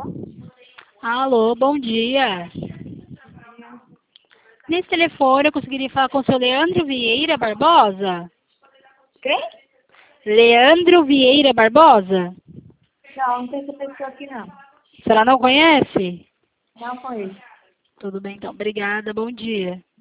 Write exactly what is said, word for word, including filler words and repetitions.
Alô, bom dia. Nesse telefone eu conseguiria falar com o seu Leandro Vieira Barbosa? Quem? Leandro Vieira Barbosa? Não, não tem essa pessoa aqui não. A senhora não conhece? Não conheço. Tudo bem, então. Obrigada, bom dia.